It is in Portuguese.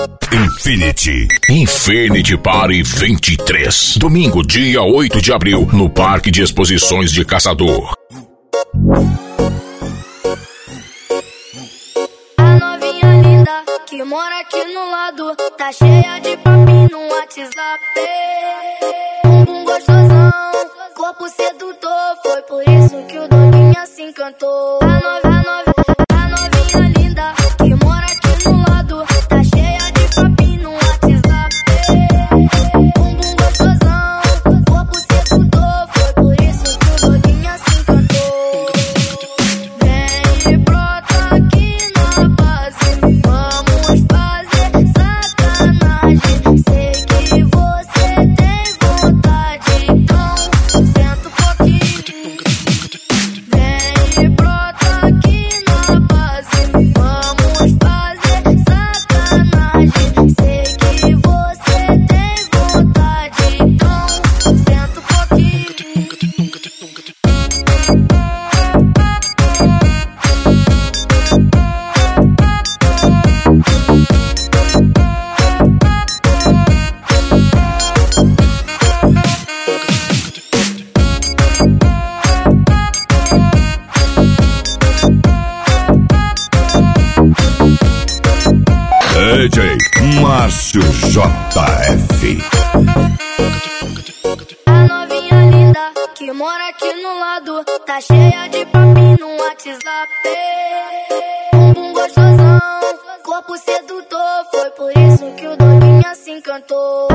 Infinity Party 23. Domingo, dia 8 de abril, no Parque de Exposições de Caçador. A novinha linda que mora aqui no lado tá cheia de papinho no WhatsApp. Bumbum gostosão, corpo sedutor, foi por isso que o doguinha se encantou. A novinha linda que mora aqui no lado tá cheia de papinho no WhatsApp. Bumbum gostosão, corpo sedutor, foi por isso que o doguinha se encantou. Vem e brota aqui na base, vamos fazer sacanagem. Sei que você tem vontade, então senta um pouquinho. Vem e brota aqui na base, vamos fazer sacanagem. Sei que você tem vontade, então senta um pouquinho. DJ Márcio JF. A novinha linda que mora aqui no lado tá cheia de papinho no WhatsApp. Bumbum gostosão, corpo sedutor, foi por isso que o doguinha se encantou.